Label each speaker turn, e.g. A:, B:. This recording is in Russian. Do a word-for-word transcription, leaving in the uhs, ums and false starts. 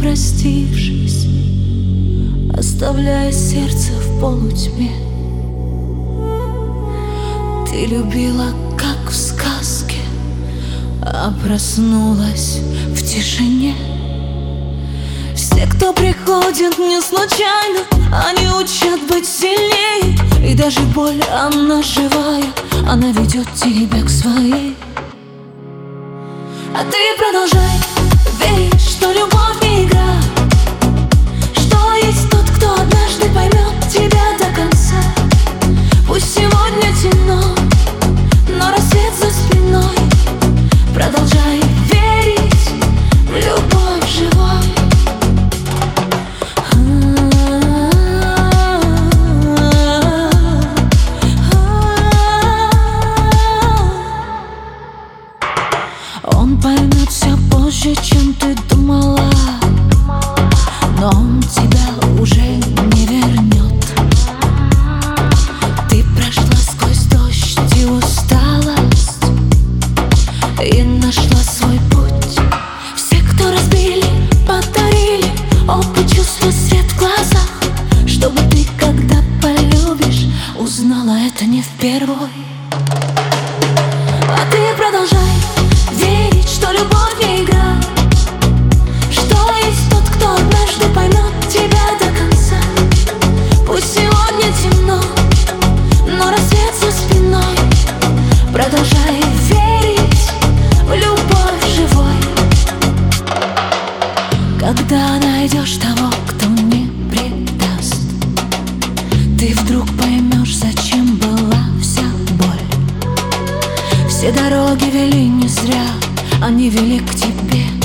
A: простившись, оставляя сердце в полутьме. Ты любила, как в сказке, а проснулась в тишине. Все, кто приходит не случайно, они учат быть сильнее. И даже боль, она живая, она ведет тебя к своей. А ты продолжай верить, что любовь не игра, что есть тот, кто однажды поймет тебя до конца. Пусть сегодня темно, но рассвет за спиной. Продолжай верить в любовь живой. Он поймет все позже, чем ты думала, но он тебя уже не вернет. Ты прошла сквозь дождь и усталость и нашла свой путь. Все, кто разбили, подарили опыт, чувства, свет в глазах, чтобы ты, когда полюбишь, узнала это не впервой. А ты продолжай верить, что любовь не игра, что есть тот, кто однажды поймет тебя до конца. Пусть сегодня темно, но рассвет за спиной. Продолжай верить в любовь живой. Когда найдешь того, кто не предаст, ты вдруг поймешь, зачем была вся боль. Все дороги вели не зря, они вели к тебе.